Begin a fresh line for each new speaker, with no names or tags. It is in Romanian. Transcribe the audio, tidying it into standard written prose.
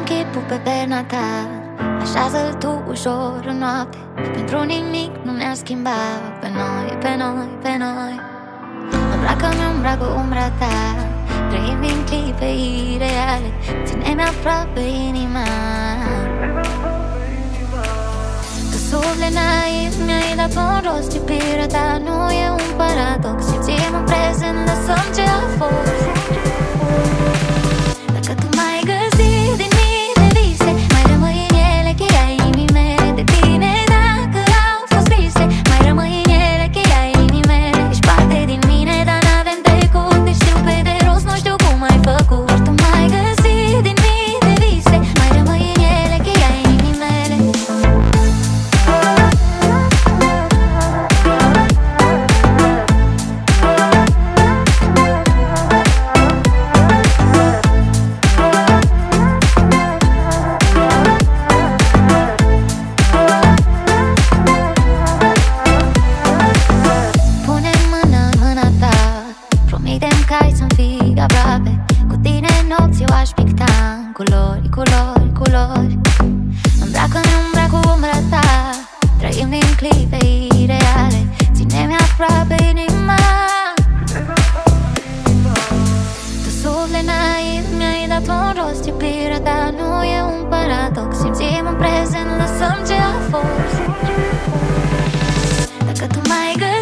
chipul pe perna ta, așează-l tu ușor în noapte. Pentru nimic nu ne-ar schimba pe noi, pe noi, pe noi. Îmbracă-mi, îmbracă umbra ta, trăim din clipe ireale. Ține-mi aproape inima. Că suflet naiv mi-ai dat un rost. Iubirea ta nu e un paradox. Simțim în prezent, lăsăm ce a fost. Dacă tu m-ai găsit din mii de vise, mai rămâi în ele cheia inimii mele. De tine dacă au fost vise, mai rămâi în ele cheia inimii mele. Ești parte din mine, dar n-avem trecut. Te știu pe de rost, nu știu cum ai făcut. Doar tu m-ai găsit din mii de vise, mai rămâi în ele cheia inimii mele. Culori, culori, culori. Îmbracă-ne, îmbracă umbra ta, trăim din clipe ireale. Ține-mi aproape inima. Tu suflet naiv mi-ai dat un rost. Iubirea ta nu e un paradox. Simțim în prezent, lăsăm ce a fost. Dacă tu m-ai găsit